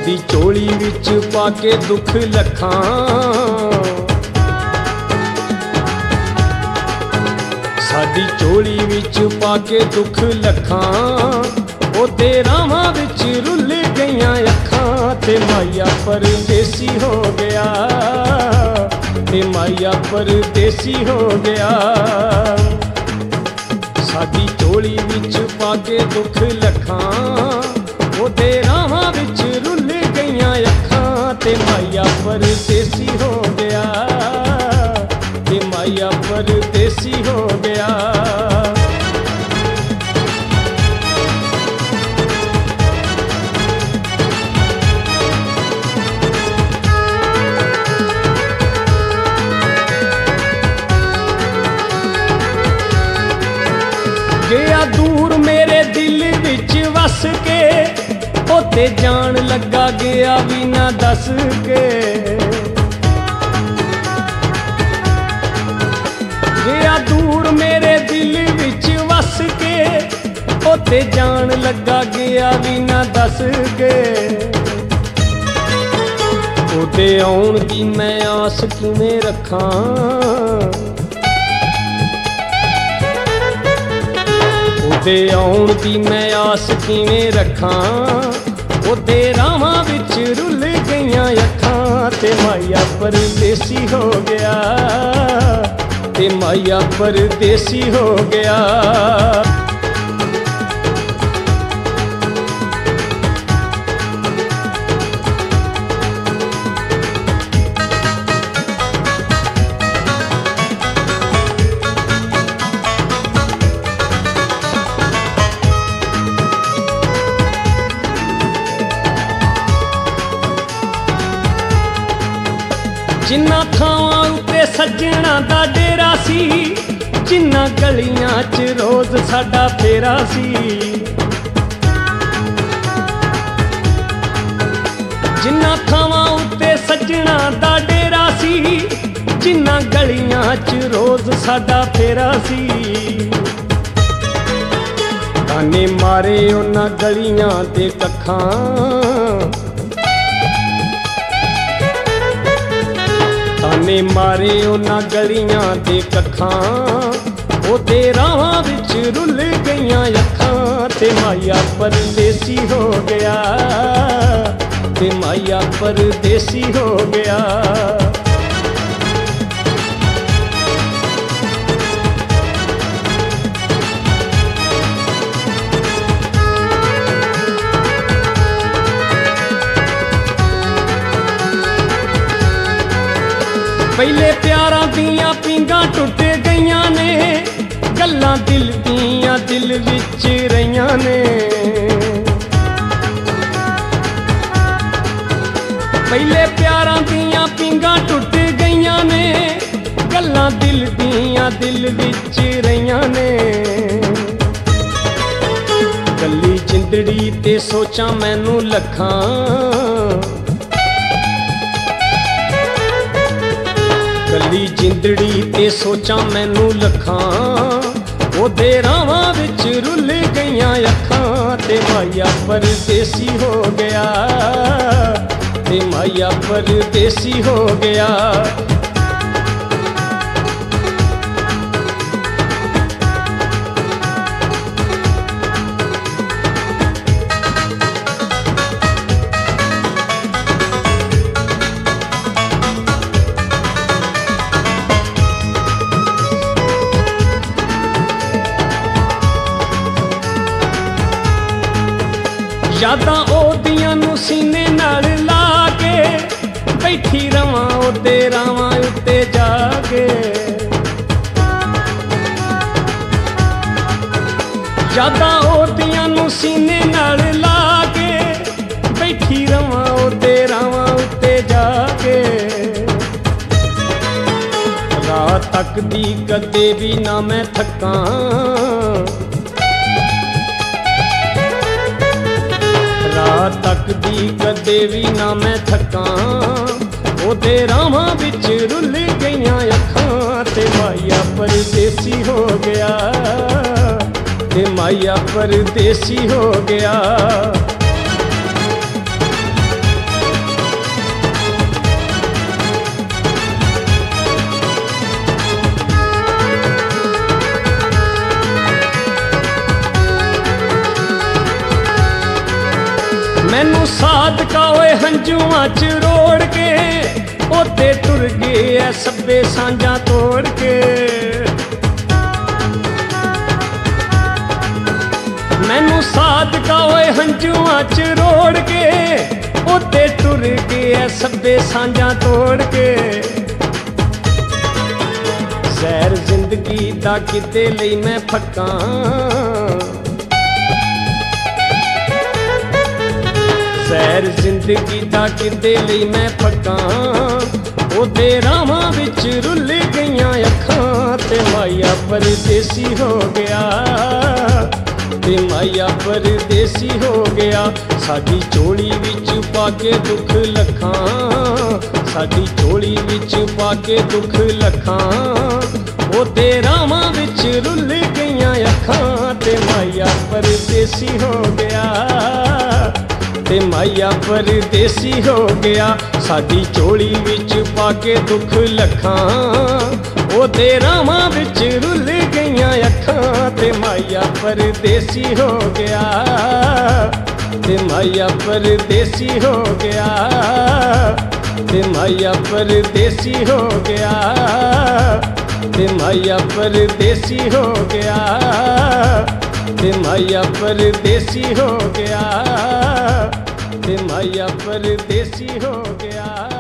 साडी झोली विच पाके दुख लखां, साडी झोली विच पाके दुख लखां, ओदे रावां विच रुल गईयां अखां, ते माया परदेसी हो गया, ते माया परदेसी हो गया। साडी झोली विच पाके दुख लखां, ओदे रावां विच रुल गईयां अखां, ते माया परदेसी हो गया, ते माया परदेसी हो गया। गया दूर मेरे दिल विच वस के, ओते जान लगा गया भी ना दस के। गया दूर मेरे दिल विच वस के, ओते जान लगा गया भी ना दस के। ओते आउण दी मैं आस किवें रखां, ओदे आउण दी मैं आस किवें रखां, ओदे रावां विच रुल गईयां अखां, ते माया परदेसी हो गया, ते माया परदेसी हो गया। जिन्ना थावां उत्ते सज्जणा दा डेरा सी, जिन्ना गलियां च रोज साडा फेरा सी। जिन्ना थावां उत्ते सज्जणा दा डेरा सी, जिन्ना गलियां च रोज साडा फेरा सी। ताने मारे उन्हां गलियां दे कखां, ताने मारे उन्हां गलियां दे कखां, ओदे रावां विच रुल गईयां अखां, ते माया परदेसी हो गया, ते माया परदेसी हो गया। पहले प्यारां दियां पींगां टुट गईयां ने, गल्लां दिल दियां दिल विच रहियां ने। पहले प्यारां दियां पींगां टुट गईयां ने, गल्लां दिल दियां दिल विच रहियां ने। गल्ली जिंदड़ी ते सोचां मैनू लखां, गली जिंदड़ी ते सोचां मैनू लखां, ओदे रावां विच रुल गईयां अखां, ते माया परदेसी हो गया, ते माया परदेसी हो गया। यादां ओदियां नू सीने नाल ला के, बैठी रवां ओदे रावां उत्ते जाके। यादां ओदियां नू सीने नाल ला के, बैठी रवां ओदे रावां उत्ते जाके। रात तक दी कदे भी ना मैं थकां, रात तक दी कदे भी ना मैं थकां, ओदे रावां विच रुल गईयां अखां, ते माया परदेसी हो गया, ते माया परदेसी हो गया। ਸਾਦਕਾ ਓਏ ਹੰਝੂਆਂ ਚ ਰੋੜ ਕੇ ਉਹਦੇ ਟੁਰ ਗਏ ਐ ਸੱਬੇ ਸਾਂਝਾਂ ਤੋੜ ਕੇ ਮੈਨੂੰ ਸਾਦਕਾ ਓਏ ਹੰਝੂਆਂ ਚ ਰੋੜ ਕੇ ਉਹਦੇ ਟੁਰ ਗਏ ਐ ਸੱਬੇ ਸਾਂਝਾਂ ਤੋੜ ਕੇ ਸੈਰ ਜ਼ਿੰਦਗੀ ਦਾ ਕਿਤੇ ਲਈ ਮੈਂ ਫੱਕਾਂ ਸੈਰ ਜ਼ਿੰਦਗੀ ਦਾ ਕਿਤੇ ਲਈ ਮੈਂ ਫੱਕਾਂ ਉਹਦੇ ਰਾਹਾਂ ਵਿੱਚ ਰੁੱਲ ਗਈਆਂ ਅੱਖਾਂ ਤੇ ਮਾਇਆ ਪਰਦੇਸੀ ਹੋ ਗਿਆ ਤੇ ਮਾਇਆ ਪਰਦੇਸੀ ਹੋ ਗਿਆ ਸਾਡੀ ਝੋਲੀ ਵਿੱਚ ਪਾ ਕੇ ਦੁੱਖ ਲੱਖਾਂ ਸਾਡੀ ਝੋਲੀ ਵਿੱਚ ਪਾ ਕੇ ਦੁੱਖ ਲੱਖਾਂ ਉਹਦੇ ਰਾਹਾਂ ਵਿੱਚ ਰੁੱਲ ਗਈਆਂ ਅੱਖਾਂ ਤੇ ਮਾਇਆ ਪਰਦੇਸੀ ਹੋ ਗਿਆ ਤੇ ਮਾਇਆ ਪਰਦੇਸੀ ਹੋ ਗਿਆ ਸਾਡੀ ਝੋਲੀ ਵਿੱਚ ਪਾ ਕੇ ਦੁੱਖ ਲੱਖਾਂ ਉਹਦੇ ਰਾਹਾਂ ਵਿੱਚ ਰੁੱਲ ਗਈਆਂ ਅੱਖਾਂ ਤੇ ਮਾਇਆ ਪਰਦੇਸੀ ਹੋ ਗਿਆ ਤੇ ਮਾਇਆ ਪਰਦੇਸੀ ਹੋ ਗਿਆ ਤੇ ਮਾਇਆ ਪਰਦੇਸੀ ਹੋ ਗਿਆ ਤੇ ਮਾਇਆ ਪਰਦੇਸੀ ਹੋ ਗਿਆ ਤੇ ਮਾਇਆ ਪਰਦੇਸੀ ਹੋ ਗਿਆ ਤੇ ਮਾਇਆ ਪਰਦੇਸੀ ਹੋ ਗਿਆ।